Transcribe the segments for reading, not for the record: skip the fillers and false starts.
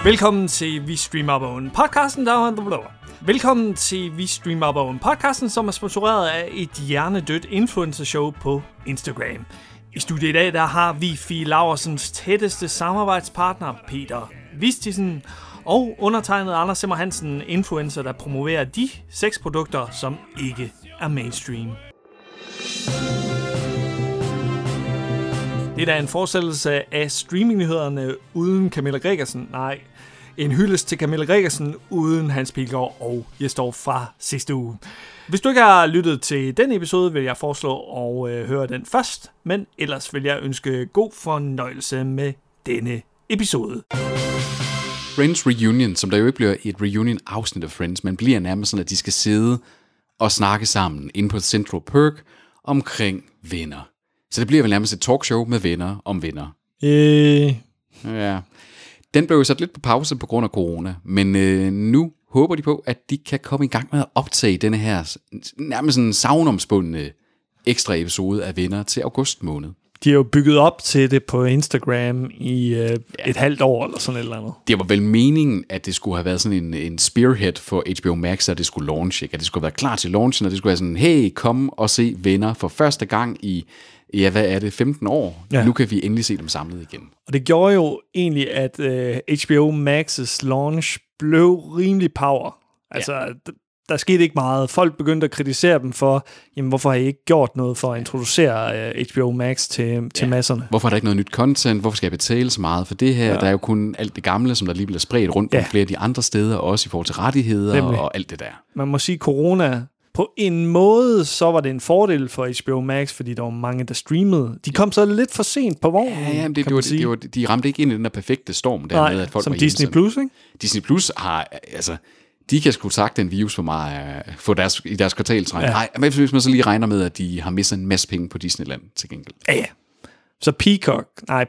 Velkommen til Vi Streamer Bogen, podcasten, Velkommen til Vi Streamer Bogen, podcasten, som er sponsoreret af et hjernedødt influencer-show på Instagram. I studiet i dag, der har vi Fie Laursens tætteste samarbejdspartner, Peter Vistisen, og undertegnet Anders Simmer Hansen, influencer, der promoverer de sexprodukter, som ikke er mainstream. Det er da en fortsættelse af streamingnyhederne uden Camilla Gregersen. Nej, en hyldest til Camilla Gregersen uden Hans Pilgaard og Jesdorf fra sidste uge. Hvis du ikke har lyttet til den episode, vil jeg foreslå at høre den først. Men ellers vil jeg ønske god fornøjelse med denne episode. Friends Reunion, som der jo ikke bliver et reunion-afsnit af Friends, men bliver nærmest sådan, at de skal sidde og snakke sammen inde på Central Perk omkring venner. Så det bliver vel nærmest et talkshow med venner om venner. Ja. Den blev jo sat lidt på pause på grund af corona, men nu håber de på, at de kan komme i gang med at optage denne her nærmest sådan savnomspundne ekstra episode af venner til august måned. De har jo bygget op til det på Instagram i et halvt år eller sådan et eller andet. Det var vel meningen, at det skulle have været sådan en spearhead for HBO Max, at det skulle launch, ikke? At det skulle være klar til launchen, og det skulle være sådan, hey, kom og se venner for første gang i, ja, hvad er det, 15 år? Ja. Nu kan vi endelig se dem samlet igen. Og det gjorde jo egentlig, at HBO Max's launch blev rimelig power. Altså, der skete ikke meget. Folk begyndte at kritisere dem for, jamen, hvorfor har I ikke gjort noget for at introducere HBO Max til masserne? Hvorfor er der ikke noget nyt content? Hvorfor skal jeg betale så meget for det her? Ja. Der er jo kun alt det gamle, som der lige bliver spredt rundt på flere af de andre steder, også i forhold til rettigheder og alt det der. Man må sige, corona på en måde, så var det en fordel for HBO Max, fordi der var mange, der streamede. De kom så lidt for sent på vognen, de ramte ikke ind i den der perfekte storm der med, at folk som var Disney Plus, ikke? Disney Plus har, altså, de kan sgu sagt en virus for mig i deres kvartalsregning. Nej, men hvis man så lige regner med, at de har mistet en masse penge på Disneyland til gengæld. Ja. Så Peacock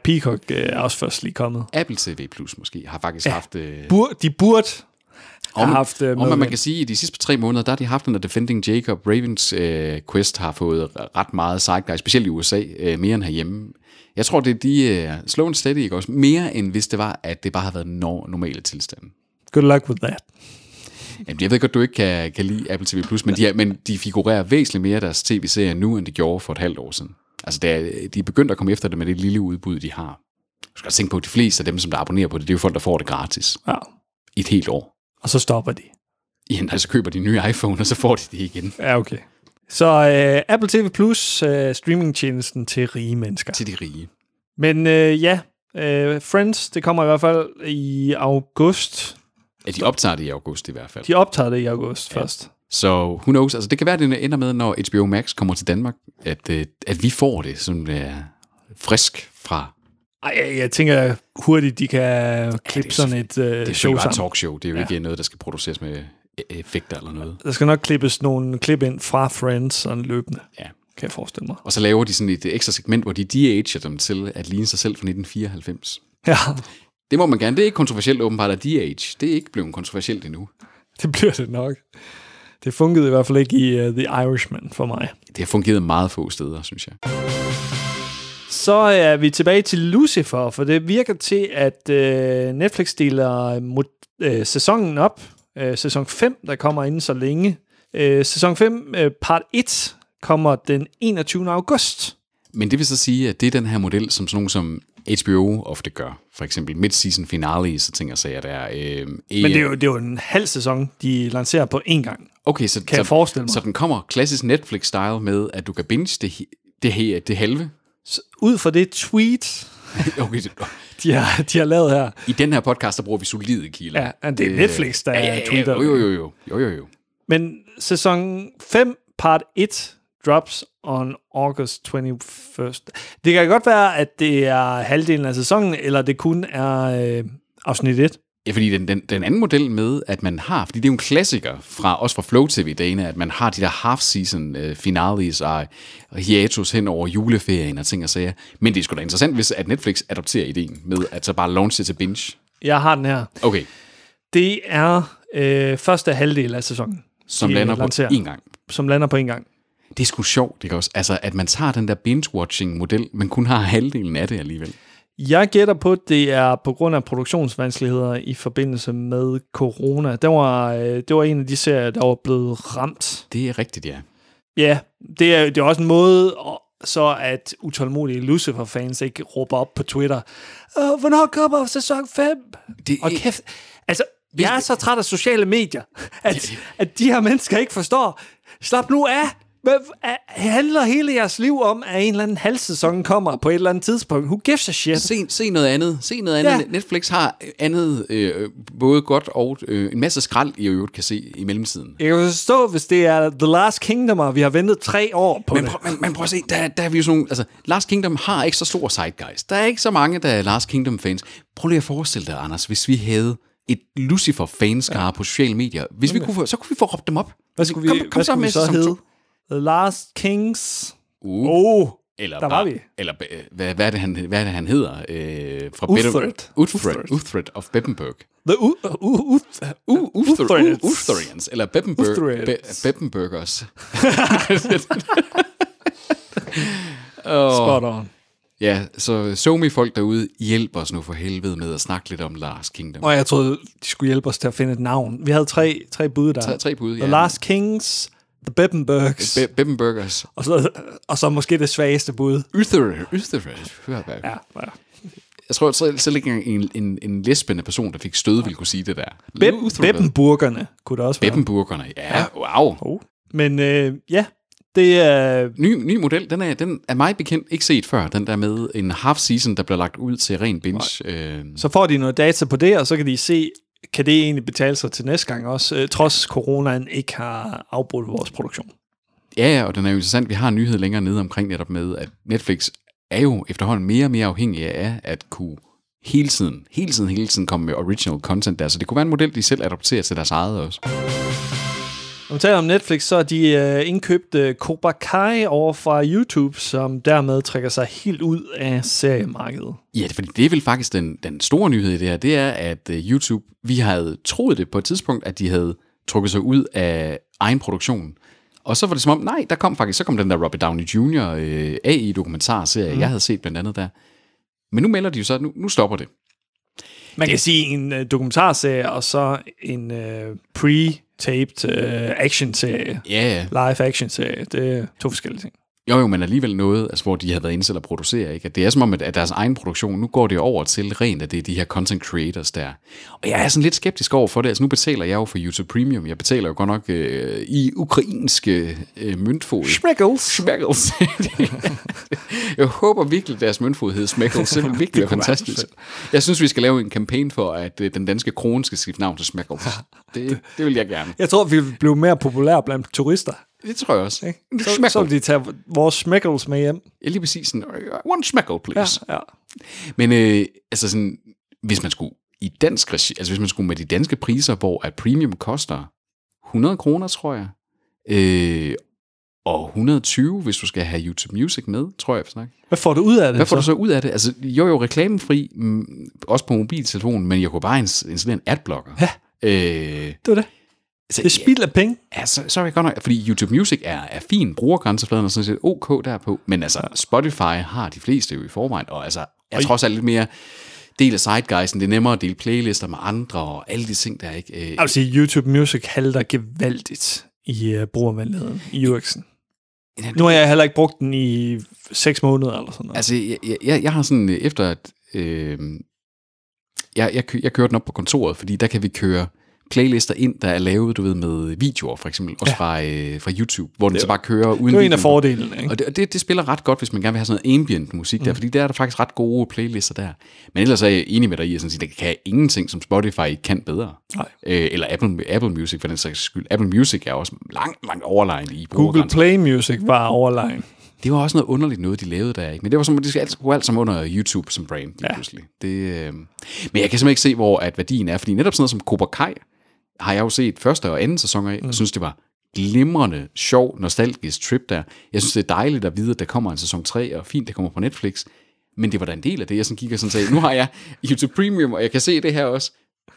er også først lige kommet. Apple TV Plus måske har faktisk haft... De burde haft... Og man kan sige, at i de sidste 3 måneder, der har de haft den der Defending Jacob. Ravens Quest har fået ret meget zeitgeist, specielt i USA, mere end herhjemme. Jeg tror, det er de slow and steady, ikke også? Mere end hvis det var, at det bare havde været normale tilstande. Good luck with that. Jamen, jeg ved godt, du ikke kan lide Apple TV+, men de figurerer væsentligt mere deres tv-serier nu, end de gjorde for et halvt år siden. Altså, de er begyndt at komme efter det med det lille udbud, de har. Du skal tænke på, at de fleste af dem, som der abonnerer på det, det er jo folk, der får det gratis. Ja. I et helt år. Og så stopper de. Ja, så køber de nye iPhone, og så får de det igen. Ja, okay. Så Apple TV+, streamingtjenesten til rige mennesker. Til de rige. Men Friends, det kommer i hvert fald i august. Ja, de optager det i august i hvert fald. De optager det i august først. Så who knows? Altså, det kan være, det ender med, når HBO Max kommer til Danmark, at vi får det sådan frisk fra... Ej, jeg tænker hurtigt, de kan klippe sådan et show sammen. Det er jo bare et talkshow. Det er jo ikke noget, der skal produceres med effekter eller noget. Der skal nok klippes nogle klip ind fra Friends sådan løbende. Ja. Kan jeg forestille mig. Og så laver de sådan et ekstra segment, hvor de de-ager dem til at ligne sig selv fra 1994. Ja. Det må man gerne. Det er ikke kontroversielt åbenbart at de-age. Det er ikke blevet kontroversielt endnu. Det bliver det nok. Det fungerede i hvert fald ikke i The Irishman for mig. Det har fungeret meget få steder, synes jeg. Så er vi tilbage til Lucifer, for det virker til, at Netflix deler sæsonen op. Sæson 5, der kommer inden så længe. Sæson 5, part 1, kommer den 21. august. Men det vil så sige, at det er den her model, som sådan nogen som HBO ofte gør. For eksempel mid-season finale, så tænker jeg sig, at der er... Men det er jo en halv sæson, de lancerer på én gang. Okay, så kan jeg forestille mig. Så den kommer klassisk Netflix-style med, at du kan binge det halve. Så ud fra det tweet, okay, de har lavet her. I den her podcast, der bruger vi solide kilder. Ja, det er Netflix, der tweeter. Jo. Men sæson 5, part 1, drops on August 21st. Det kan godt være, at det er halvdelen af sæsonen, eller det kun er afsnit 1. Ja, fordi den anden model med, at man har, fordi det er jo en klassiker også fra Flow TV-dagene, at man har de der half-season finales og hiatus hen over juleferien og ting og sager. Men det er sgu da interessant, hvis at Netflix adopterer ideen med at så bare launche til binge. Jeg har den her. Okay. Det er første halvdel af sæsonen. Som lander på én gang. Som lander på én gang. Det er sgu sjovt, ikke også? Altså, at man tager den der binge-watching-model, men kun har halvdelen af det alligevel. Jeg gætter på, at det er på grund af produktionsvanskeligheder i forbindelse med corona. Det var en af de serier, der var blevet ramt. Det er rigtigt, ja. Ja, det er også en måde, så at utålmodige Lucifer-fans ikke råber op på Twitter. Hvornår kommer sæson 5? Og kæft, altså, jeg er så træt af sociale medier, at de her mennesker ikke forstår. Slap nu af! Handler hele jeres liv om, at en eller anden halvsæson kommer på et eller andet tidspunkt? Who gives a shit? Se noget andet. Ja. Netflix har andet, både godt og en masse skrald, I øvrigt kan se i mellemtiden. Jeg kan forstå, hvis det er The Last Kingdom, og vi har ventet 3 år på det. Men prøv at se, der er vi jo sådan... Altså, Last Kingdom har ikke så stor zeitgeist. Der er ikke så mange, der er Last Kingdom-fans. Prøv lige at forestille dig, Anders, hvis vi havde et Lucifer-fanskare på sociale medier. Hvis vi kunne så kunne vi få råbt dem op. Hvad skulle vi så hedde? The Last Kings. Eller der var vi. Eller hvad er det han hedder? Fra Uthred of Bebbanburg. The Utherians eller Bebbanburgers. Spot on. Ja, så SoMe-folk derude, hjælp os nu for helvede med at snakke lidt om Last Kingdom. Og jeg troede, de skulle hjælpe os til at finde et navn. Vi havde tre bud der. Tre bud, ja. The Last Kings, The Bebbanburgers. Og så måske det svageste bud. Uther. Ja. Jeg tror selv ikke en lesbende person, der fik stød, ville kunne sige det der. Bebbanburgerne kunne det også være. Bebbanburgerne, ja. Wow. Men ja, det er... Ny model, den er meget bekendt, ikke set før, den der med en half-season, der bliver lagt ud til ren binge. Så får de noget data på det, og så kan de se, kan det egentlig betale sig til næste gang også, trods coronaen ikke har afbrudt vores produktion. Ja, og den er jo interessant. Vi har en nyhed længere nede omkring netop med, at Netflix er jo efterhånden mere og mere afhængig af at kunne hele tiden komme med original content der. Så det kunne være en model, de selv adopterer til deres eget også. Når vi taler om Netflix, så er de indkøbt Cobra Kai over fra YouTube, som dermed trækker sig helt ud af seriemarkedet. Ja, fordi det er vel faktisk den store nyhed i det her, det er, at YouTube, vi havde troet det på et tidspunkt, at de havde trukket sig ud af egen produktion. Og så var det som om, nej, så kom den der Robert Downey Jr. AI-dokumentarserie, jeg havde set blandt andet der. Men nu melder de jo så, at nu stopper det. Man kan sige en dokumentarserie, og så en pre-taped action-serie. Yeah. Live action-serie. Det er 2 forskellige ting. Jo, men alligevel noget, altså, hvor de havde været inde til at producere. Ikke? At det er som om, at deres egen produktion, nu går det over til rent, at det er de her content creators der. Og jeg er sådan lidt skeptisk over for det. Altså nu betaler jeg jo for YouTube Premium. Jeg betaler jo godt nok i ukrainske møntfod. Schmeckles. Jeg håber virkelig, at deres møntfod hedder Schmeckles. Det vil virkelig være fantastisk. Jeg synes, vi skal lave en kampagne for, at den danske krone skal skifte navn til Schmeckles. Det vil jeg gerne. Jeg tror, vi vil blive mere populære blandt turister. Det tror jeg også. Så vil de tage vores Schmeckles med hjem. Ja, lige præcis sådan, one Schmeckle, please. Ja. Men altså sådan, hvis man skulle i dansk regi, altså hvis man skulle med de danske priser, hvor at premium koster 100 kroner, tror jeg, og 120, hvis du skal have YouTube Music med, tror jeg. Hvad får du ud af det? Hvad får du så ud af det? Altså, jo reklamefri, også på mobiltelefonen, men jeg kunne bare installere en adblocker. Ja, det var det. Det er spild af penge. Ja, så er jeg godt nok, fordi YouTube Music er fin, brugergrænsefladen og sådan set OK derpå, men altså Spotify har de fleste jo i forvejen, og altså jeg tror også lidt mere del af zeitgeisten, det er nemmere at dele playlister med andre og alle de ting, der ikke... Jeg vil sige, YouTube Music halter gevaldigt i brugervenligheden, i UX'en. Nu har jeg heller ikke brugt den i 6 måneder eller sådan noget. Altså, jeg har sådan, efter at... Jeg kører den op på kontoret, fordi der kan vi køre playlister ind, der er lavet, du ved, med videoer, for eksempel, også fra YouTube, hvor den så bare kører uden. Det er en af fordelene, ikke? Og det spiller ret godt, hvis man gerne vil have sådan noget ambient musik der, fordi der er der faktisk ret gode playlister der. Men ellers er jeg enig med dig i, at sådan, det kan ingenting, som Spotify kan bedre. Nej. Eller Apple Music, for den sags skyld. Apple Music er også langt overlegen i Google Play Music var overlegen. Det var også noget underligt noget, de lavede der, ikke? Men det var som, at de skal altid gå alt sammen under YouTube som brand, lige pludselig. Men jeg kan simpelthen ikke se, hvor at værdien er, fordi netop sådan noget som Cobra Kai, har jeg jo set første og anden sæson af, og synes, det var glimrende, sjov, nostalgisk trip der. Jeg synes, det er dejligt at vide, at der kommer en sæson 3, og fint, det kommer på Netflix. Men det var da en del af det, jeg sådan gik og sådan sagde, nu har jeg YouTube Premium, og jeg kan se det her også.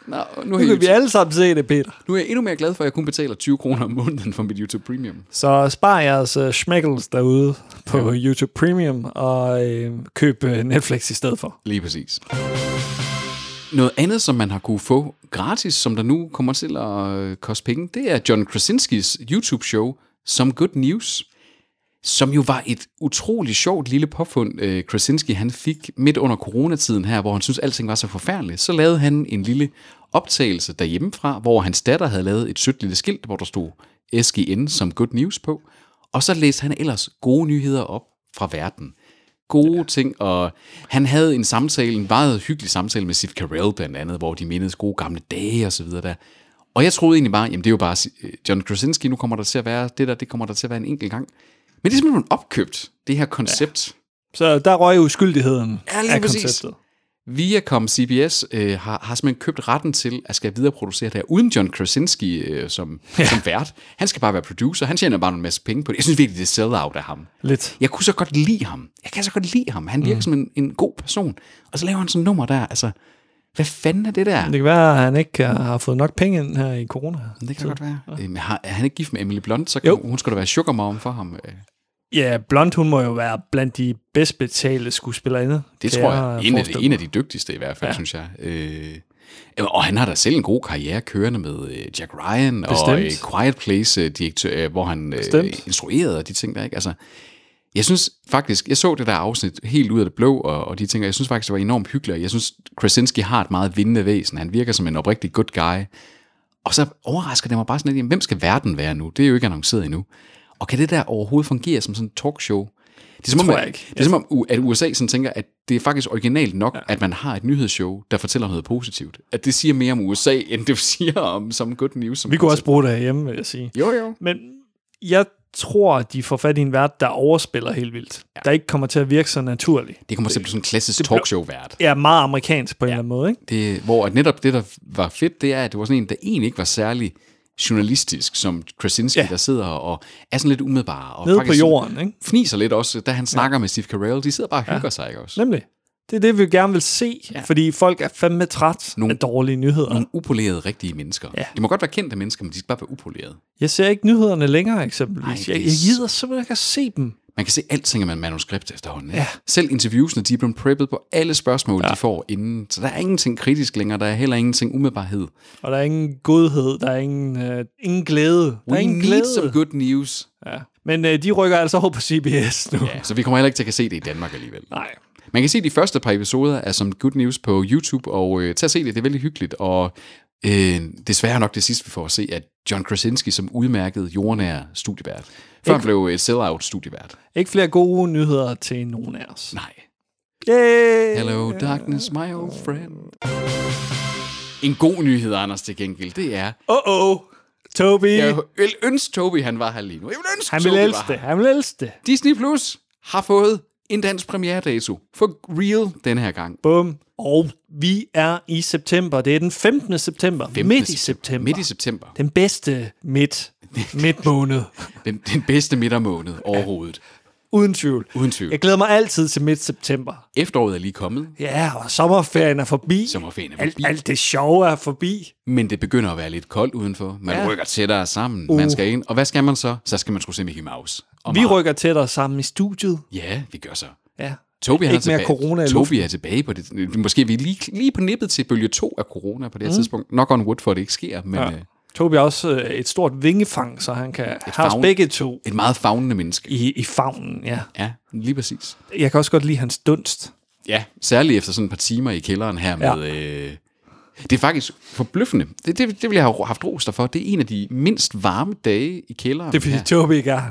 Nu kan vi alle sammen se det, Peter. Nu er jeg endnu mere glad for, at jeg kun betaler 20 kroner om måneden for mit YouTube Premium. Så spar jeres schmeckles derude på YouTube Premium og køb Netflix i stedet for. Lige præcis. Noget andet, som man har kunne få gratis, som der nu kommer til at koste penge, det er John Krasinskis YouTube-show Some Good News, som jo var et utroligt sjovt lille påfund, Krasinski han fik midt under coronatiden her, hvor han synes alting var så forfærdeligt. Så lavede han en lille optagelse derhjemmefra, hvor hans datter havde lavet et sødt lille skilt, hvor der stod SGN Some Good News på, og så læste han ellers gode nyheder op fra verden. Gode ting, og han havde en meget hyggelig samtale med Steve Carell blandt andet, hvor de mindedes gode gamle dage og så videre der. Og jeg troede egentlig bare, jamen det er jo bare John Krasinski, nu kommer der til at være det kommer der til at være en enkelt gang. Men det er simpelthen opkøbt, det her koncept. Ja. Så der røg uskyldigheden af konceptet. Viacom CBS har simpelthen købt retten til at skal videreproducere det her, uden John Krasinski som vært. Han skal bare være producer, han tjener bare en masse penge på det. Jeg synes virkelig, det er sell-out af ham. Lidt. Jeg kunne så godt lide ham. Han virker som en god person. Og så laver han sådan en nummer der, altså... Hvad fanden er det der? Det kan være, at han ikke har fået nok penge ind her i corona. Det kan godt være. Ja. Er han ikke gift med Emily Blunt, så hun skulle da være sugar mom for ham. Ja, Blunt, hun må jo være blandt de bedst betalte skuespillerinder. Det tror jeg. En af de dygtigste i hvert fald, synes jeg. Og han har da selv en god karriere kørende med Jack Ryan og Quiet Place, hvor han instruerede og de ting der, ikke? Altså, jeg synes faktisk, jeg så det der afsnit helt ud af det blå, og de ting, jeg synes faktisk, det var enormt hyggeligt. Jeg synes, Krasinski har et meget vindende væsen. Han virker som en oprigtig good guy. Og så overrasker det mig bare sådan lidt, hvem skal verden være nu? Det er jo ikke annonceret endnu. Og kan det der overhovedet fungere som sådan en talkshow? Det er som om, at USA sådan tænker, at det er faktisk originalt nok, at man har et nyhedsshow, der fortæller noget positivt. At det siger mere om USA, end det siger om Some Good News. Vi kunne også bruge det herhjemme, vil jeg sige. Jo. Men jeg tror, de får fat i en vært, der overspiller helt vildt. Ja. Der ikke kommer til at virke så naturligt. Det kommer til at blive sådan en klassisk talkshow-vært. Ja, meget amerikansk på en eller anden måde, ikke? Hvor netop det, der var fedt, det er, at det var sådan en, der egentlig ikke var særlig journalistisk, som Krasinski, der sidder og er sådan lidt umiddelbar. Og nede på jorden, ikke? Fniser lidt også, da han snakker med Steve Carell. De sidder bare og hygger sig, ikke også? Nemlig. Det er det, vi gerne vil se, fordi folk er fandme træt af dårlige nyheder. Nogle upolerede, rigtige mennesker. Ja. De må godt være kendte mennesker, men de skal bare være upolerede. Jeg ser ikke nyhederne længere, eksempelvis. Jeg gider simpelthen ikke at se dem. Man kan se alting med manuskript efterhånden. Ja. Selv interviewsene, de er blevet preppet på alle spørgsmål, de får inden. Så der er ingenting kritisk længere, der er heller ingenting umiddelbarhed. Og der er ingen godhed, der er ingen glæde. We need some good news. Ja. Men de rykker altså over på CBS nu. Ja, så vi kommer heller ikke til at se det i Danmark alligevel. Nej. Man kan se de første par episoder af Some Good News på YouTube, og til at se det er vældig hyggeligt, og desværre nok det sidste, vi får at se, at John Krasinski som udmærket jordnær studievært. Før han blev et sell-out studievært. Ikke flere gode nyheder til nogen af os. Nej. Yay! Hello darkness, my old friend. En god nyhed, Anders, til gengæld, det er... Toby. Jeg vil ønske Toby, han var her lige nu. Han vil elske det. Disney Plus har fået en dansk premieredato for real den her gang. Bum. Og vi er i september. Det er den 15. september. Midt i september. Den bedste midtmåned. den bedste midtermåned overhovedet. Uden tvivl. Jeg glæder mig altid til midt september. Efteråret er lige kommet. Ja, og sommerferien er forbi. Alt det sjove er forbi. Men det begynder at være lidt koldt udenfor. Man rykker tættere sammen. Man skal ind. Og hvad skal man så? Så skal man sgu se Mickey Mouse. Vi rykker tættere sammen i studiet. Ja, vi gør så. Ja. Toby er tilbage på det. Måske er vi lige på nippet til bølge 2 af corona på det her tidspunkt. Knock on wood for, at det ikke sker. Men, Toby er også et stort vingefang, så han kan have os begge to. Et meget favnende menneske. I favnen, ja. Ja, lige præcis. Jeg kan også godt lide hans dunst. Ja, særligt efter sådan et par timer i kælderen her med... det er faktisk forbløffende. Det vil jeg have haft ros for. Det er en af de mindst varme dage i kælderen. Det er fordi Toby ikke er.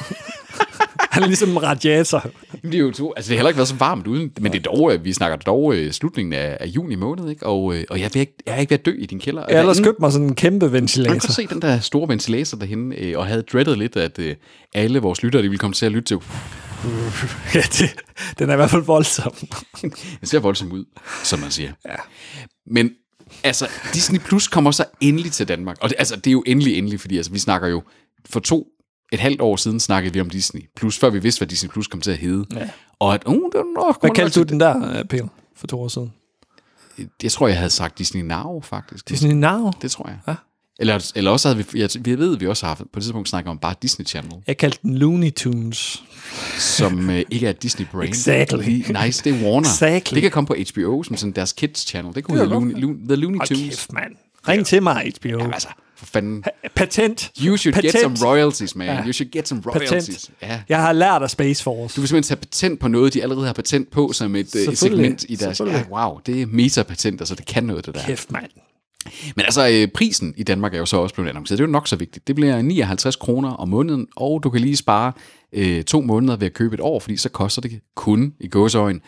Han er ligesom en radiator. Det er jo to. Altså, det har heller ikke været så varmt uden, men det er dog, vi snakker dog slutningen af juni måned, ikke? Og jeg er ikke ved at dø i din kælder. Jeg har ellers købt mig sådan en kæmpe ventilator. Man kan se den der store ventilator derhenne, og havde dreadet lidt, at alle vores lyttere, de ville komme til at lytte til. Ja, den er i hvert fald voldsom. Den ser voldsom ud, som man siger. Ja. Men altså, Disney Plus kommer så endelig til Danmark. Og det er jo endelig, fordi altså, vi snakker jo for et halvt år siden snakkede vi om Disney Plus, før vi vidste, hvad Disney Plus kom til at hedde. Ja. Og at, det var nok... Hvad kaldte du den der, Peter, for 2 år siden? Jeg tror, jeg havde sagt Disney Now, faktisk. Disney Now? Det tror jeg. Ja. Eller også havde vi ved, vi også har på et tidspunkt snakket om bare Disney Channel. Jeg kaldte den Looney Tunes. Som ikke er Disney brand. Exactly. Nice, det er Warner. Exactly. Det kan komme på HBO som sådan deres kids channel. Det kunne hedde The Looney Tunes. Kæft, mand. Ring til mig, HBO. Ja, altså, for fanden. Patent. You should patent. get some royalties, man. Ja. You should get some royalties. Ja. Jeg har lært af Space Force. Du vil simpelthen tage patent på noget, de allerede har patent på, som et segment i deres... Ja, wow, det er metapatent, altså det kan noget, det der. Kæft, mand. Men altså, prisen i Danmark er jo så også blevet annonceret. Det er jo nok så vigtigt. Det bliver 59 kroner om måneden, og du kan lige spare 2 måneder ved at købe et år, fordi så koster det kun, i gåseøjne,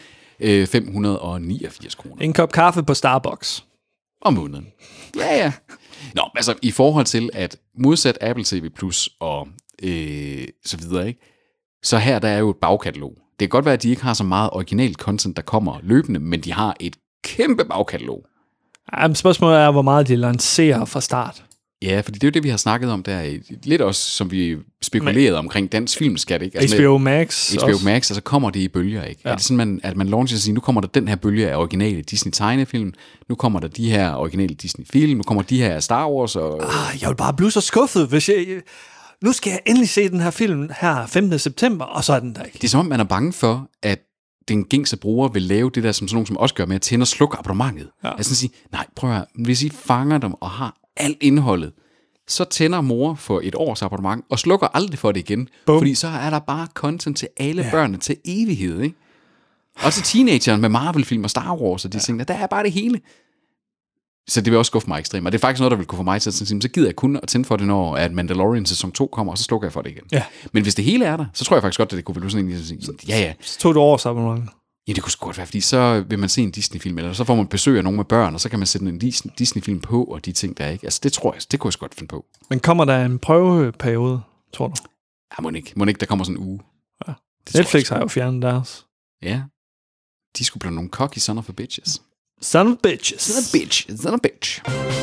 589 kroner. En kop kaffe på Starbucks. Om måneden. Ja. Nå, altså i forhold til, at modsat Apple TV Plus og så videre, ikke? Så her, der er jo et bagkatalog. Det kan godt være, at de ikke har så meget originalt content, der kommer løbende, men de har et kæmpe bagkatalog. Jamen, spørgsmålet er, hvor meget de lancerer fra start. Ja, fordi det er jo det, vi har snakket om der. Lidt også, som vi spekulerede omkring dansk filmskat, ikke? Altså HBO Max. HBO Max, altså kommer det i bølger, ikke? Ja. Er det sådan, at man launcher og siger, nu kommer der den her bølge af originale Disney-tegnefilm, nu kommer der de her originale Disney-film, nu kommer de her Star Wars og... Jeg vil bare blive så skuffet, hvis jeg... Nu skal jeg endelig se den her film her 15. september, og så er den der ikke. Det er som om, man er bange for, at den gængse bruger vil lave det der, som sådan nogen, som også gør med at tænde og slukke abonnementet. Ja. Altså sige, nej, prøv at høre, hvis I fanger dem og har alt indholdet, så tænder mor for et års abonnement og slukker aldrig for det igen. Boom. Fordi så er der bare content til alle børnene til evighed, ikke? Og til teenageren med Marvel-film og Star Wars og de ting, der er bare det hele. Så det vil også skuffe mig ekstremt. Og det er faktisk noget, der vil kunne få mig til at sige, så gider jeg kun at tænde for det, når at Mandalorian sæson 2 kommer, og så slukker jeg for det igen. Ja. Men hvis det hele er der, så tror jeg faktisk godt, at det kunne blive sådan en, ja. Så tog det års abonnement. Ja, det kunne sgu godt være, fordi så vil man se en Disney-film, eller så får man besøg af nogen med børn, og så kan man sætte en Disney-film på, og de ting der, ikke? Altså, det tror jeg, det kunne jeg godt finde på. Men kommer der en prøveperiode, tror du? Ja, må ikke, der kommer sådan en uge. Ja. Netflix har jo fjernet deres. Ja. De skulle blive nogle cocky son of a bitches. Son of bitches. Son of bitch.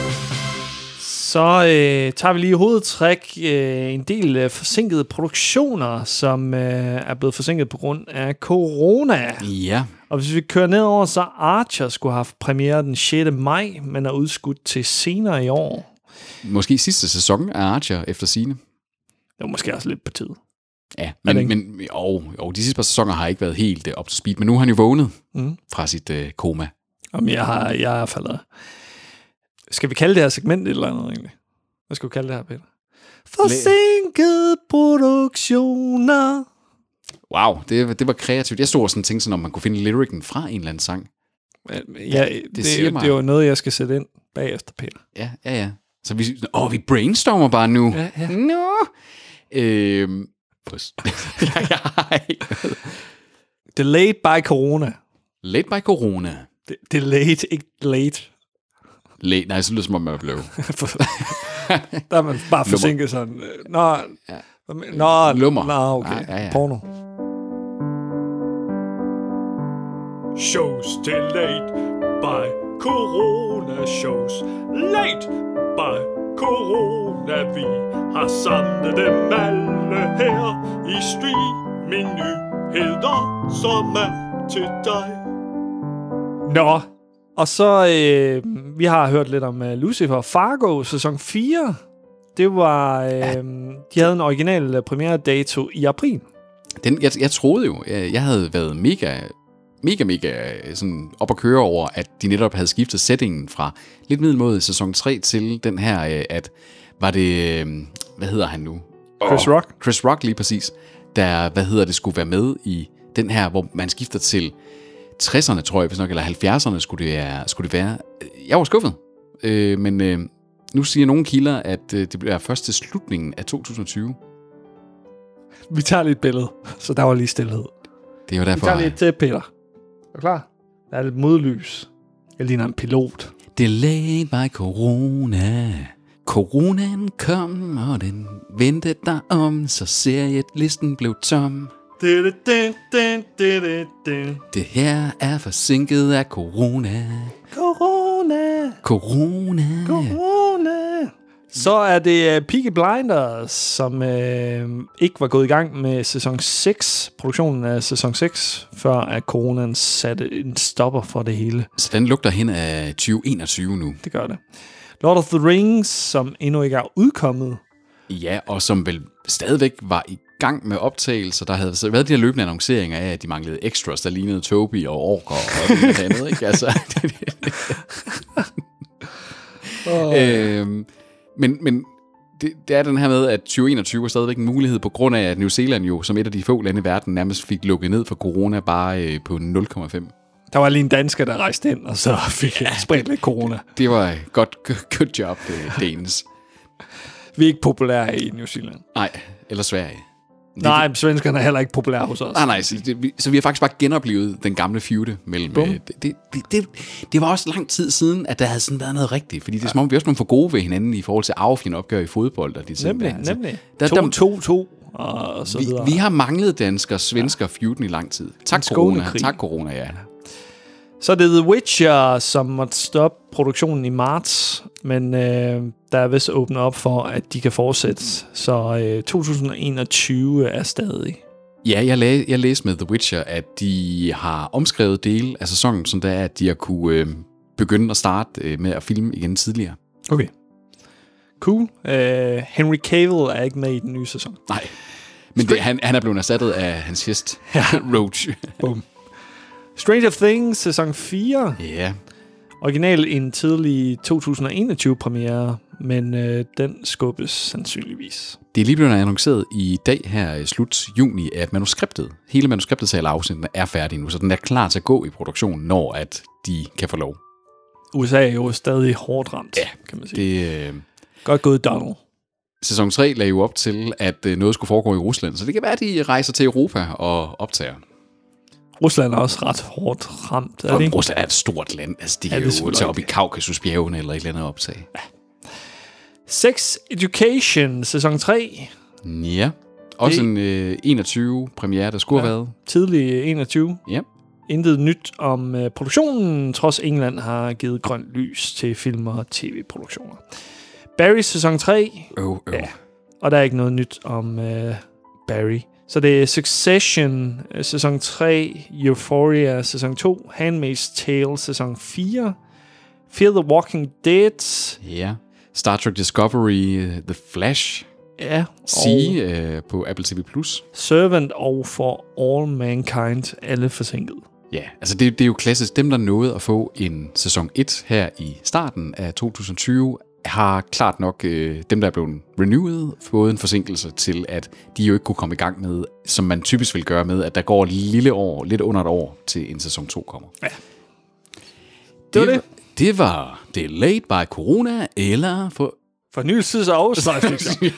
Så tager vi lige i hovedtræk en del forsinkede produktioner, som er blevet forsinket på grund af corona. Ja. Og hvis vi kører nedover, så Archer skulle have haft premiere den 6. maj, men er udskudt til senere i år. Måske sidste sæson af Archer efter sigende. Det var måske også lidt på tid. Ja, men de sidste par sæsoner har ikke været helt up to speed, men nu har han jo vågnet fra sit koma. Jamen, jeg er faldet. Skal vi kalde det her segment et eller andet egentlig? Hvad skal vi kalde det her, Peter? Forsinkede produktioner. Wow, det var kreativt. Jeg stod og sådan tænkte sådan, om man kunne finde lyricen fra en eller anden sang. Ja, det er jo noget, jeg skal sætte ind bagefter, Peter. Ja. Så vi brainstormer bare nu. Ja. Nå. Delayed by corona. Late by corona. Delayed, ikke late. Late, nej, så lyder som om man blev. Der er man bare forsinket sådan. Nå, okay. Ja. Porno. Shows delayed by corona. Shows late by corona. Vi har samlet dem alle her i streaming nyheder, som er til dig. Nå, og så vi har hørt lidt om Lucifer. Fargo sæson 4. Det var de havde en original premiere dato i april. Jeg troede jo, jeg havde været mega sådan op at køre over, at de netop havde skiftet settingen fra lidt middelmåde sæson 3 til den her, at var det, hvad hedder han nu? Chris Rock lige præcis, der, skulle være med i den her, hvor man skifter til 60'erne, tror jeg, hvis nok, eller 70'erne skulle det være. Jeg var skuffet, men nu siger nogle kilder, at det bliver først til slutningen af 2020. Vi tager lige et billede, så der var lige stillhed. Det er jo derfor. Vi tager lige et til, Peter. Er du klar? Der er lidt modlys. Jeg ligner en pilot. Delayed by corona. Coronaen kom, og den vendte dig om, så seriet-listen blev tom. Det her er forsinket af corona. Corona. Så er det Peaky Blinders, som ikke var gået i gang med sæson 6, produktionen af sæson 6, før at coronaen satte en stopper for det hele. Så den lugter hen af 2021 nu. Det gør det. Lord of the Rings, som endnu ikke er udkommet. Ja, og som vel stadigvæk var i gang med optagelser. Der havde været de her løbende annonceringer af, at de manglede extras, der lignede Toby og orker og det andet, ikke? Altså, men det er den her med, at 2021 er stadigvæk en mulighed på grund af, at New Zealand jo, som et af de få lande i verden, nærmest fik lukket ned for corona bare på 0,5. Der var lige en dansker, der rejste ind, og så fik jeg spredt lidt corona. Det var good job, Danes. Vi er ikke populære i New Zealand. Nej, eller Sverige. Nej, svenskerne er heller ikke populære hos os. Nej, så vi har faktisk bare genoplevet den gamle feud mellem... Det var også lang tid siden, at der havde sådan været noget rigtigt, fordi det er som om, vi også blev for gode ved hinanden i forhold til opgør i fodbold. Og de Nemlig. 2-2 og så videre. Vi har manglet svensker feuden i lang tid. Tak corona, ja. Så er det The Witcher, som måtte stoppe produktionen i marts, men der er vist åbnet op for, at de kan fortsætte. Så 2021 er stadig. Ja, jeg læste med The Witcher, at de har omskrevet dele af sæsonen, sådan der, at de har kunne begynde at starte med at filme igen tidligere. Okay. Cool. Henry Cavill er ikke med i den nye sæson. Nej, men han er blevet erstattet af hans hest, Roach. Boom. Stranger Things, sæson 4. Ja. Original en tidlig 2021 premiere, men den skubbes sandsynligvis. Det er lige blevet annonceret i dag her i slut juni, at hele manuskriptet til alle afsnittene er færdig nu, så den er klar til at gå i produktion, når at de kan få lov. USA er jo stadig hårdt ramt, kan man sige. Godt gået, Donald. Sæson 3 lagde jo op til, at noget skulle foregå i Rusland, så det kan være, at de rejser til Europa og optager. Rusland er også ret hårdt ramt, er det ikke? Rusland er et stort land. Altså, de kan jo tage op i Kaukasusbjergene eller et eller andet optag. Ja. Sex Education, sæson 3. Ja. Også en 21 premiere, der skulle have været. Tidlig 21. Ja. Intet nyt om produktionen, trods England har givet grønt lys til film- og tv-produktioner. Barry, sæson 3. Ja. Og der er ikke noget nyt om Barry. Så det er Succession, sæson 3, Euphoria, sæson 2, Handmaid's Tale, sæson 4, Fear the Walking Dead. Ja. Star Trek Discovery, The Flash. Ja. På Apple TV+. Servant og For All Mankind, alle forsinket. Ja, altså det er jo klassisk. Dem, der nåede at få en sæson 1 her i starten af 2020, har klart nok dem, der er blevet renewed, fået en forsinkelse til, at de jo ikke kunne komme i gang med, som man typisk vil gøre med, at der går lidt under et år, til en sæson 2 kommer. Ja. Det var delayed by corona, eller fornyelses- og afsnitsfiktion.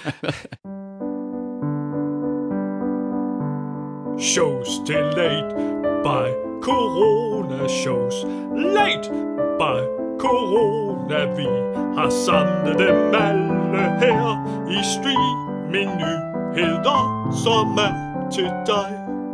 Shows delayed by corona, shows late by corona. Vi har samlet dem alle her i streaming-nyheder, som er til dig.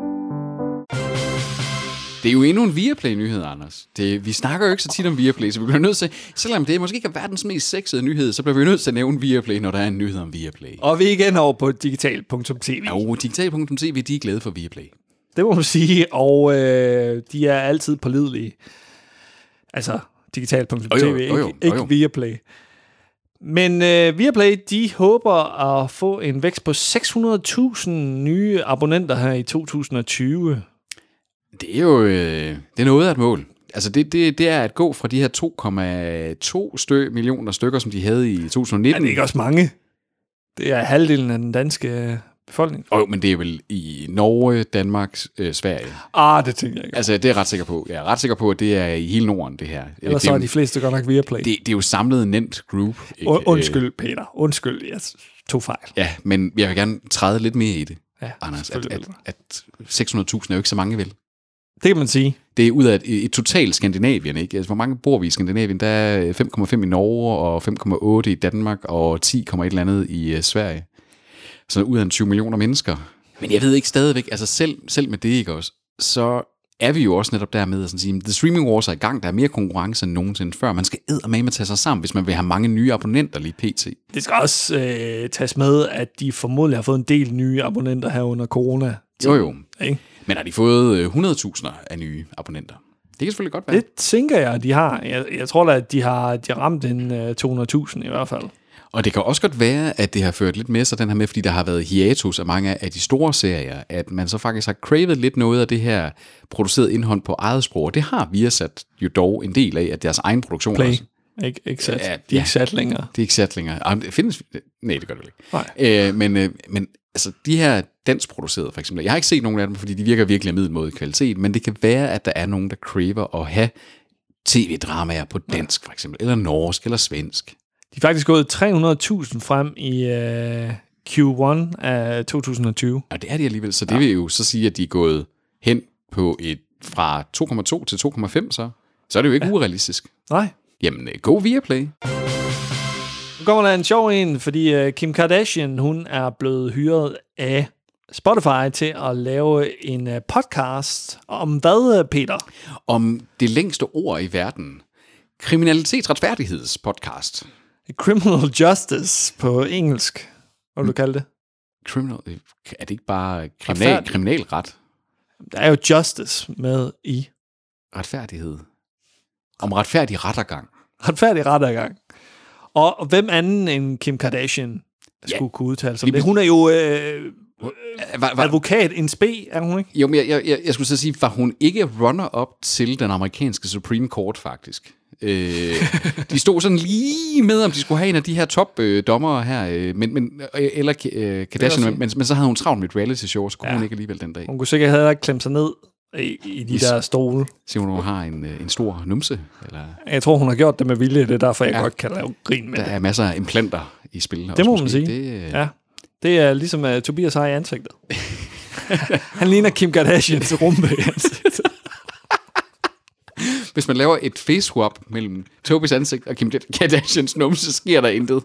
Det er jo endnu en Viaplay-nyhed, Anders. Vi snakker jo ikke så tit om Viaplay, så vi bliver nødt til, selvom det måske ikke er verdens mest sexede nyhed, så bliver vi nødt til at nævne Viaplay, når der er en nyhed om Viaplay. Og vi er igen over på digital.tv. Jo, digital.tv, de er glade for Viaplay. Det må man sige, og de er altid pålidelige. Altså, digital.tv, ikke Viaplay. Men Viaplay, de håber at få en vækst på 600.000 nye abonnenter her i 2020. Det er jo det er noget af et mål. Altså det er at gå fra de her 2,2 millioner stykker, som de havde i 2019. Er det ikke også mange? Det er halvdelen af den danske befolkning. Men det er vel i Norge, Danmark, Sverige. Det tænker jeg ikke. Altså det er jeg ret sikker på. Jeg er ret sikker på, at det er i hele Norden, det her. Ellers så er de fleste godt nok Viaplay. Det er jo samlet nemt group. Undskyld, Peter. Undskyld, jeg tog fejl. Ja, men jeg vil gerne træde lidt mere i det, Anders. At 600.000 er jo ikke så mange, vel? Det kan man sige. Det er ud af et totalt Skandinavien, ikke? Altså, hvor mange bor vi i Skandinavien? Der er 5,5 i Norge, og 5,8 i Danmark, og 10,1 eller andet i Sverige. Så ud af 20 millioner mennesker. Men jeg ved ikke stadigvæk, altså selv med det, ikke også? Så er vi jo også netop dermed at sådan sige, the streaming wars er i gang, der er mere konkurrence end nogensinde før. Man skal eddermame tage sig sammen, hvis man vil have mange nye abonnenter lige pt. Det skal også tages med, at de formodentlig har fået en del nye abonnenter her under corona. Jo. Ikke? Men har de fået 100.000 af nye abonnenter? Det kan selvfølgelig godt være. Det tænker jeg, at de har. Jeg tror da, at de har ramt en 200.000 i hvert fald. Og det kan også godt være, at det har ført lidt med sig, den her med, fordi der har været hiatus af mange af de store serier, at man så faktisk har cravet lidt noget af det her produceret indhold på eget sprog. Og det har Viasat jo dog en del af, at deres egen produktion Play. også. Ikke sat. Ja, de er ikke sat længere. Det er ikke sat længere. Det findes... Nej, det gør det ikke. Nej. Men altså, de her danskproducerede for eksempel, jeg har ikke set nogen af dem, fordi de virker virkelig af middelmådig kvalitet, men det kan være, at der er nogen, der craver at have tv-dramaer på dansk for eksempel, eller norsk, eller svensk. De er faktisk gået 300.000 frem i Q1 af 2020. Og det er de alligevel, så det vil jo så sige, at de er gået hen på et fra 2,2 til 2,5 så er det jo ikke urealistisk. Nej. Jamen, go Viaplay. Nu kommer der en sjov en, fordi Kim Kardashian, hun er blevet hyret af Spotify til at lave en podcast om hvad, Peter? Om det længste ord i verden. Kriminalitetsretfærdighedspodcast. Criminal Justice på engelsk. Hvad vil du kalde det? Criminal, er det ikke bare kriminalret? Der er jo justice med i. Retfærdighed. Om retfærdig rettergang. Retfærdig rettergang. Og hvem anden end Kim Kardashian skulle kunne udtale sig om det? Hun er jo advokat in spe, er hun ikke? Jo, men jeg skulle så sige, var hun ikke runner-up til den amerikanske Supreme Court, faktisk? De stod sådan lige med, om de skulle have en af de her top-dommere her, eller Kardashian, men så havde hun travlt med et reality-show, så kunne hun ikke alligevel den dag. Hun kunne sikkert have klemt sig ned i de der stole. Siger hun har en stor numse? Eller? Jeg tror, hun har gjort det med vilje, det er derfor, jeg godt kan lave grin med det. Der er masser af implanter i spil. Det må man sige. Ja. Det er ligesom Tobias har i ansigtet. Han ligner Kim Kardashians rumpe i ansigtet. Hvis man laver et face swap mellem Tobis ansigt og Kim Kardashians numse, så sker der intet.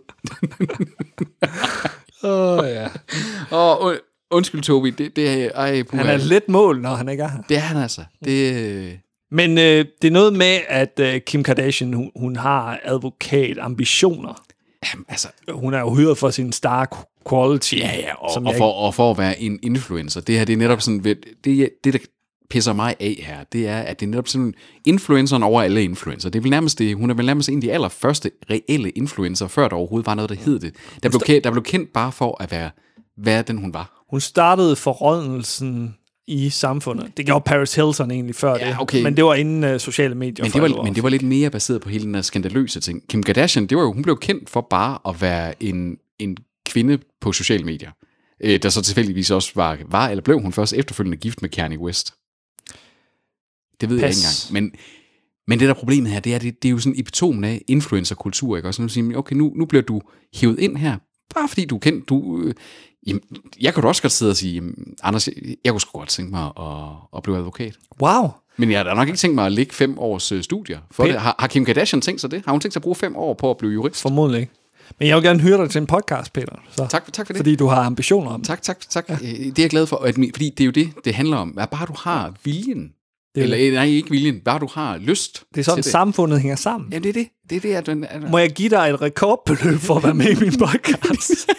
Undskyld, Tobi. Han er lidt mål, når han ikke er her. Det er han altså. Men det er noget med, at Kim Kardashian, hun har advokatambitioner. Jamen, altså, hun er jo hyret for sin star quality. Ja, og for at være en influencer. Det her, det er netop sådan, det der pisser mig af her, det er, at det er netop sådan influenceren over alle influencer. Det er vel nærmest det, hun er vel nærmest en af de allerførste reelle influencer, før der overhovedet var noget, der hed det. Der blev kendt bare for at være den, hun var. Hun startede forrådnelsen i samfundet. Det gjorde Paris Hilton egentlig før det. Okay. Men det var inden sociale medier. Men det var lidt mere baseret på hele den her skandaløse ting. Kim Kardashian, hun blev kendt for bare at være en kvinde på sociale medier. Der så tilfældigvis også var eller blev hun først efterfølgende gift med Kanye West. Det ved jeg ikke engang. Men det der problemet her, det er jo sådan epitomen af influencerkultur, ikke? Også nu siger, okay, nu bliver du hivet ind her, bare fordi du er kendt. Jamen, jeg kunne også godt sidde og sige, Anders, jeg kunne sgu godt tænke mig at blive advokat. Wow. Men jeg har da nok ikke tænkt mig at lægge 5 års studier for det. Har Kim Kardashian tænkt sig det? Har hun tænkt sig at bruge 5 år på at blive jurist? Formodentlig ikke. Men jeg vil gerne høre dig til en podcast, Peter. Så. Tak for det. Fordi du har ambitioner om det. Tak. Ja. Det er jeg glad for, fordi det er jo det handler om. Bare du har viljen. Nej, ikke viljen. Bare du har lyst. Det er sådan, samfundet hænger sammen. Ja, det er det. Må jeg give dig et rekordbeløb for at være med i min podcast?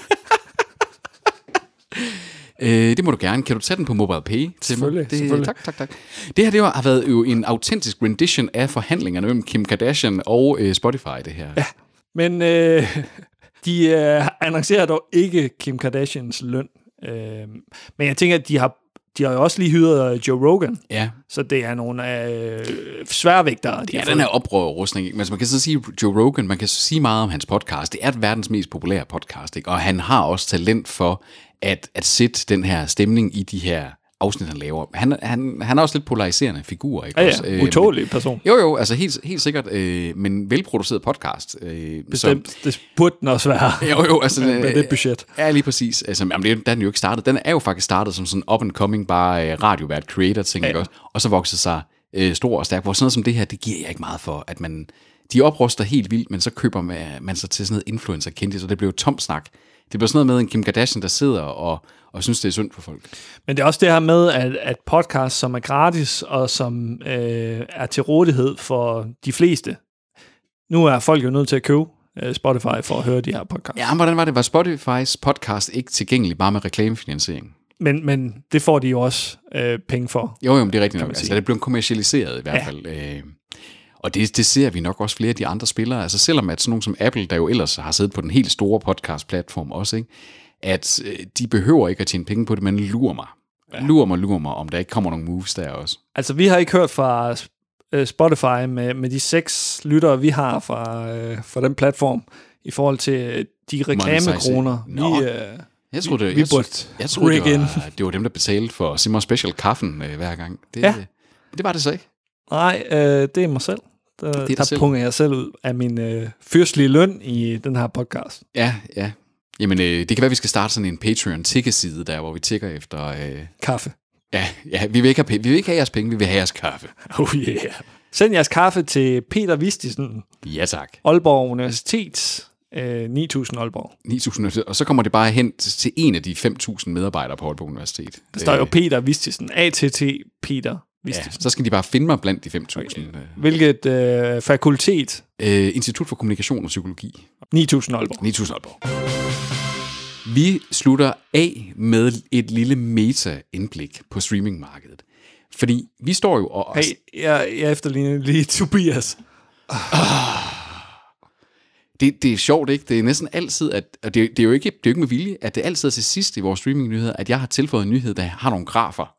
Det må du gerne. Kan du tage den på MobilePay til mig? Selvfølgelig. Tak. Det her har været jo en autentisk rendition af forhandlingerne mellem Kim Kardashian og Spotify, det her. Ja, men de annoncerer dog ikke Kim Kardashians løn. Men jeg tænker, at de har jo også lige hyret Joe Rogan. Ja. Så det er nogle sværvægtere. Det er den her oprørrustning. Men man kan så sige, Joe Rogan, man kan sige meget om hans podcast. Det er verdens mest populære podcast, ikke? Og han har også talent for at sætte den her stemning i de her afsnit, han laver. Han er også lidt polariserende figur, ikke? Ja, utålig person. Jo, altså helt sikkert, men velproduceret podcast. Bestemt, det burde den også være. Jo, altså... med det budget. Ja, lige præcis. Altså, den er jo ikke startet. Den er jo faktisk startet som sådan up-and-coming, bare radiovært creator-ting, ikke også? Og så vokset sig stor og stærk. Hvor sådan noget som det her, det giver jeg ikke meget for, at de opruster helt vildt, men så køber man sig til sådan noget influencer-kendis, og det bliver jo tom snak. Det bliver sådan noget med en Kim Kardashian, der sidder og synes, det er synd for folk. Men det er også det her med, at podcast, som er gratis, og som er til rådighed for de fleste. Nu er folk jo nødt til at købe Spotify for at høre de her podcasts. Ja, men hvordan var det? Var Spotifys podcast ikke tilgængelig bare med reklamefinansiering? Men det får de jo også penge for. Jo, men det er rigtigt nok. Altså, det er blevet kommercialiseret i hvert fald. Og det ser vi nok også flere af de andre spillere. Altså selvom at sådan nogen som Apple, der jo ellers har siddet på den helt store podcast-platform også, ikke? At de behøver ikke at tjene penge på det, men lurer mig, om der ikke kommer nogle moves der også. Altså vi har ikke hørt fra Spotify med de 6 lyttere, vi har fra den platform, i forhold til de reklamekroner. Jeg troede, det var dem, der betalte for Simmer Special kaffen hver gang. Det var det så ikke. Nej, det er mig selv. Der punger jeg selv ud af min fyrstlige løn i den her podcast. Ja. Jamen, det kan være, vi skal starte sådan en Patreon-tikkeside der, hvor vi tikker efter... Kaffe. Ja, vi vil ikke have jeres penge, vi vil have jeres kaffe. Oh yeah. Send jeres kaffe til Peter Vistisen. Ja, tak. Aalborg Universitet. 9.000 Aalborg. 9.000, og så kommer det bare hen til en af de 5.000 medarbejdere på Aalborg Universitet. Der står jo Peter Vistisen. ATT Peter Vistisen. Ja, så skal de bare finde mig blandt de 5.000. Okay. Hvilket fakultet? Institut for Kommunikation og Psykologi. 9.000 Aalborg. 9.000 Aalborg. Vi slutter af med et lille meta-indblik på streamingmarkedet. Fordi vi står jo og... Hey, jeg efterligner lige Tobias. Det er sjovt, ikke? Det er næsten altid, og det er jo ikke med vilje, at det altid er til sidst i vores streamingnyheder, at jeg har tilføjet en nyhed, der har nogle grafer.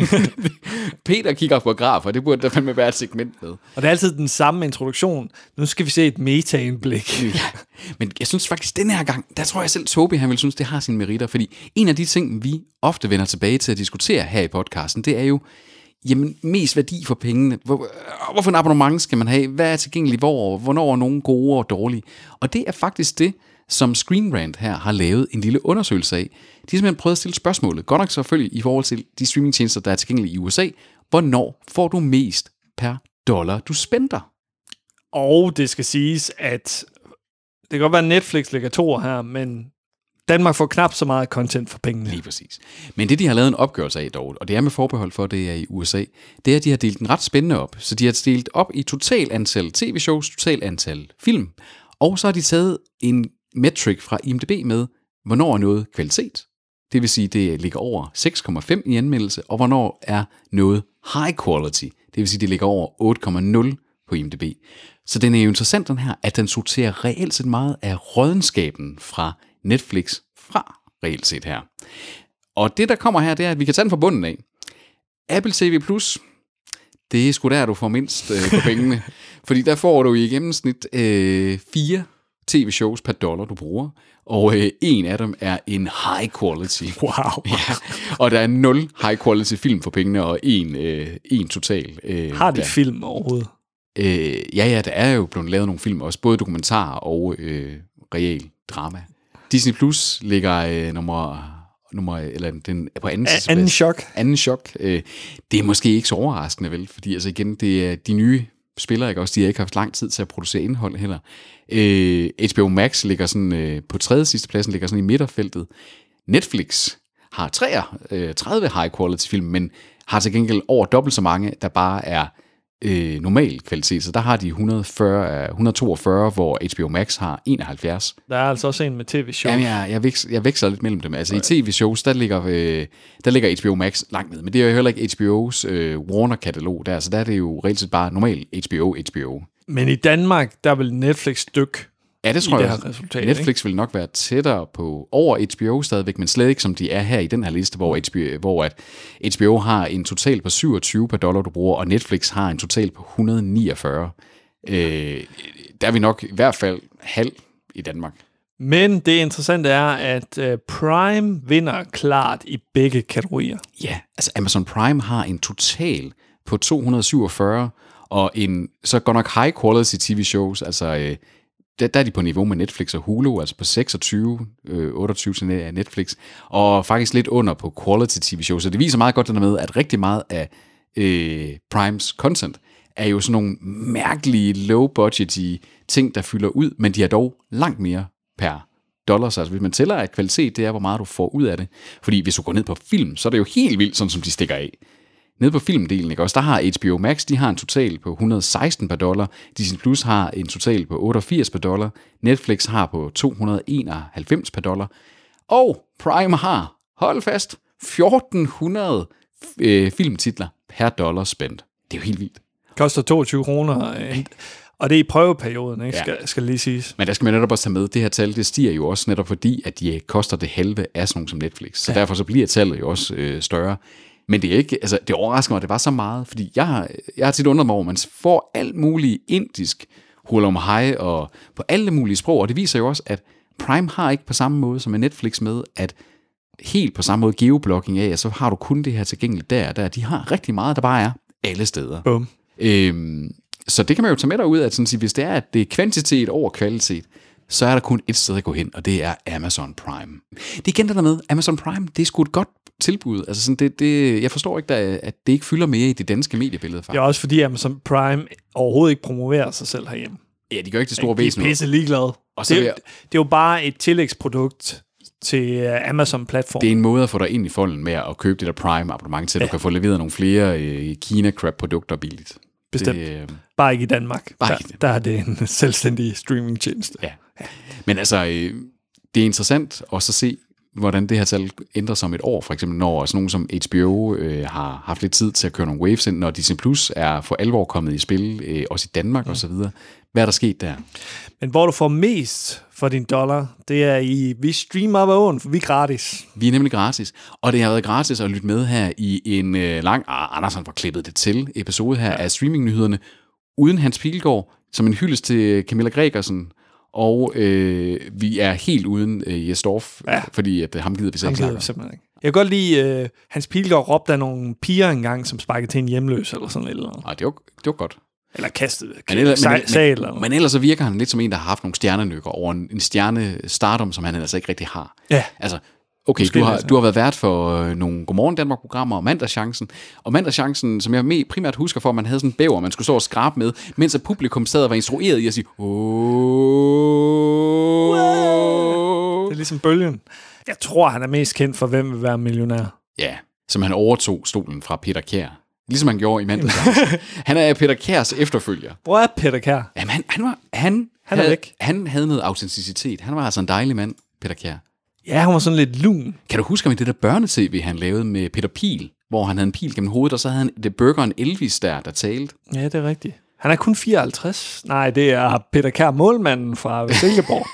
Peter kigger på grafer, det burde der fandme være et segment med. Og det er altid den samme introduktion. Nu skal vi se et meta-indblik. Ja, men jeg synes faktisk, den her gang, der tror jeg selv, Tobi, han vil synes, det har sine meritter, fordi en af de ting, vi ofte vender tilbage til at diskutere her i podcasten, det er jo, jamen, mest værdi for pengene. Hvorfor en abonnement skal man have? Hvad er tilgængeligt? Hvornår er nogen gode og dårlige? Og det er faktisk det, som Screen Rant her har lavet en lille undersøgelse af. De har simpelthen prøvet at stille spørgsmålet, godt nok selvfølgelig i forhold til de streamingtjenester, der er tilgængelige i USA. Hvornår får du mest per dollar, du spender? Og det skal siges, at det kan godt være, at Netflix ligger 2 her, men Danmark får knap så meget content for pengene. Lige præcis. Men det, de har lavet en opgørelse af dog, og det er med forbehold for, det er i USA, det er, at de har delt den ret spændende op. Så de har delt op i total antal tv-shows, total antal film, og så har de taget en metric fra IMDb med, hvornår er noget kvalitet. Det vil sige, det ligger over 6,5 i anmeldelse, og hvornår er noget high quality. Det vil sige, det ligger over 8,0 på IMDb. Så den er jo interessant, den her, at den sorterer reelt set meget af rådenskaben fra Netflix fra reelt set her. Og det, der kommer her, det er, at vi kan tage den fra bunden af. Apple TV+, det er sgu der, du får mindst for pengene. Fordi der får du i gennemsnit 4 tv-shows per dollar, du bruger. Og en af dem er en high quality. Wow. Ja, og der er 0 high quality film for pengene, og en total. Har de film overhovedet? Ja, der er jo blevet lavet nogle film også, både dokumentarer og real drama. Disney Plus ligger nummer eller den er på anden chok. Anden chok. Det er måske ikke så overraskende vel, fordi altså igen, det er de nye spillere, ikke også, de har ikke haft lang tid til at producere indhold heller. HBO Max ligger sådan på tredje sidste pladsen, ligger sådan i midterfeltet. Netflix har 30 high quality film, men har til gengæld over dobbelt så mange, der bare er normal kvalitet. Så der har de 142, hvor HBO Max har 71. Der er altså også en med tv-shows. Jamen, jeg veksler lidt mellem dem. Altså i tv-shows, der ligger HBO Max langt ned. Men det er jo heller ikke HBO's Warner-katalog der, så der er det jo reelt set bare normal HBO. Men i Danmark, der vil Netflix dykke. Ja, det tror jeg. Resultat, Netflix vil nok være tættere på over HBO stadigvæk, men slet ikke som de er her i den her liste, hvor at HBO har en total på 27 per dollar, du bruger, og Netflix har en total på 149. Der er vi nok i hvert fald halv i Danmark. Men det interessante er, at Prime vinder klart i begge kategorier. Ja, altså Amazon Prime har en total på 247, og så godt nok high quality TV-shows, altså der er de på niveau med Netflix og Hulu, altså på 28 til Netflix, og faktisk lidt under på quality TV-shows. Så det viser meget godt det der med, at rigtig meget af Primes content er jo sådan nogle mærkelige, low-budget ting, der fylder ud, men de er dog langt mere per dollars. Altså hvis man tæller, at kvalitet, det er, hvor meget du får ud af det. Fordi hvis du går ned på film, så er det jo helt vildt, sådan som de stikker af. Nede på filmdelen, ikke? Også der har HBO Max, de har en total på $116 per dollar. Disney Plus har en total på $88 per dollar. Netflix har på $291 per dollar. Og Prime har, hold fast, 1400 filmtitler per dollar spændt. Det er jo helt vildt. Det koster 22 kroner, og det er i prøveperioden, ikke? Skal lige siges. Men der skal man netop også tage med, det her tal, det stiger jo også netop fordi, at de koster det halve af sådan nogle som Netflix. Så derfor så bliver tallet jo også større. Men det er ikke, altså det overrasker mig, at det var så meget, fordi jeg har tit undret mig over, at man får alt muligt indisk, hurlum hej og på alle mulige sprog, og det viser jo også, at Prime har ikke på samme måde som med Netflix med, at helt på samme måde geoblocking af, så har du kun det her tilgængeligt der. De har rigtig meget, der bare er alle steder. Boom. Så det kan man jo tage med derud, at sådan sige, hvis det er, at det er kvantitet over kvalitet, så er der kun et sted at gå hen, og det er Amazon Prime. Det er igen det der med, Amazon Prime, det er sgu et godt tilbud. Altså sådan, jeg forstår ikke, at det ikke fylder mere i det danske mediebillede. Faktisk. Det er også fordi Amazon Prime overhovedet ikke promoverer sig selv herhjemme. Ja, de gør ikke det store væsen. De er pisse ligeglade. Det er jo bare et tillægsprodukt til Amazon-platformen. Det er en måde at få dig ind i folden med at købe det der Prime-abonnement, til du kan få leveret nogle flere Kina-crap-produkter billigt. Bestemt. Bare ikke i Danmark. Der er det en selvstændig streamingtjeneste. Ja. Men altså, det er interessant også at se, hvordan det her tal ændrer sig om et år. For eksempel når sådan nogen som HBO har haft lidt tid til at køre nogle waves ind, når Disney Plus er for alvor kommet i spil, også i Danmark og så videre. Hvad er der sket der? Men hvor du får mest for din dollar, det er vi streamer af oven, for vi er gratis. Vi er nemlig gratis, og det har været gratis at lytte med her i en lang, Andersen var klippet det til, episode her af streamingnyhederne, uden Hans Pilgaard, som en hyldest til Camilla Gregersen, og vi er helt uden Jes Dorf, fordi at ham gider vi så ikke snakke. Jeg kan godt lide, Hans Pilgaard råbte af nogle piger engang, som sparkede til en hjemløs, eller sådan noget. Nej, det var godt. Eller kastet men ellers så virker han lidt som en, der har haft nogle stjernenykker over en stjerne-stardom, som han altså ikke rigtig har. Ja. Altså, okay, du har været vært for nogle Godmorgen Danmark-programmer og Mandagschancen. Og Mandagschancen, som jeg primært husker for, at man havde sådan en bæver, man skulle stå og skrabe med, mens at publikum sad og var instrueret i at sige, Det er ligesom bølgen. Jeg tror, han er mest kendt for, hvem vil være millionær. Ja, som han overtog stolen fra Peter Kjær. Ligesom han gjorde i Mandagschancen. Han er Peter Kjærs efterfølger. Hvor er Peter Kjær? Jamen, han havde noget autenticitet. Han var altså en dejlig mand, Peter Kjær. Ja, han var sådan lidt lun. Kan du huske om det der børnetv, han lavede med Peter Pil, hvor han havde en pil gennem hovedet, og så havde han det burgeren Elvis der talte? Ja, det er rigtigt. Han er kun 54. Nej, det er Peter Kjær, målmanden fra Silkeborg.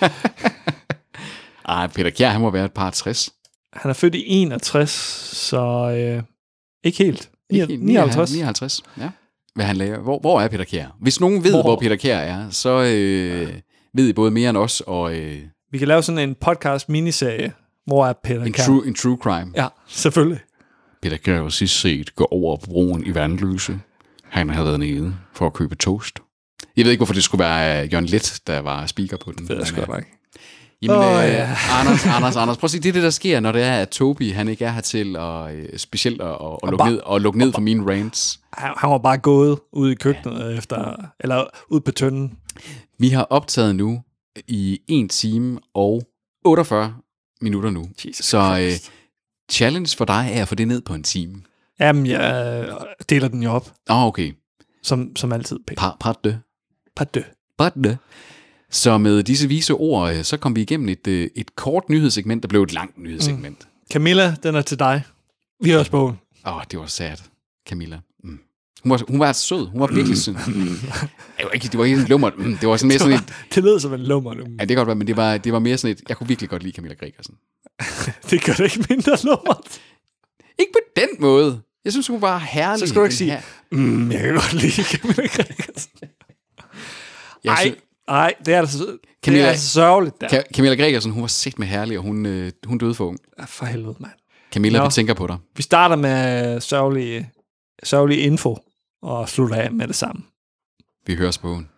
Ej, Peter Kjær, han må være et par 60. Han er født i 61, så ikke helt. 59. Ja. Hvad han laver. Hvor er Peter Kjær? Hvis nogen ved, hvor Peter Kjær er, så ved I både mere end os, og... Vi kan lave sådan en podcast-miniserie. Hvor er Peter Kjær? En true crime. Ja, selvfølgelig. Peter Kjær var sidst set gå over broen i Vandløse. Han havde været nede for at købe toast. Jeg ved ikke, hvorfor det skulle være Jørgen Leth, der var speaker på den. Det er sgu da ikke. Jamen, Anders, prøv at sige, det er det, der sker, når det er, at Toby, han ikke er her til specielt at lukke ned for mine rants. Han var bare gået ud i køkkenet eller ud på tønden. Vi har optaget nu i 1 time og 48 minutter nu. Så challenge for dig er at få det ned på en time. Jamen, jeg deler den jo op. Okay. Som altid. Pas de. Så med disse vise ord, så kom vi igennem et kort nyhedssegment, der blev et langt nyhedssegment. Camilla, den er til dig. Vi høres på. Det var sad. Camilla. Hun var sød. Hun var virkelig sød. Det var ikke en lummer. Det var sådan mere sådan et... Det lød som en lummer. Ja, det kan godt være, men det var mere sådan et... Jeg kunne virkelig godt lide Camilla Gregersen. Det gør det ikke mindre lummert. Ikke på den måde. Jeg synes, hun var herlig. Så skal du ikke sige, jeg kan godt lide Camilla Gregersen. Nej, det er altså sørgeligt der. Camilla Gregersen, hun var sæt med herlig, og hun døde for ung. For helvede, mand. Camilla, vi tænker på dig. Vi starter med sørgelig info, og slutter af med det samme. Vi høres på.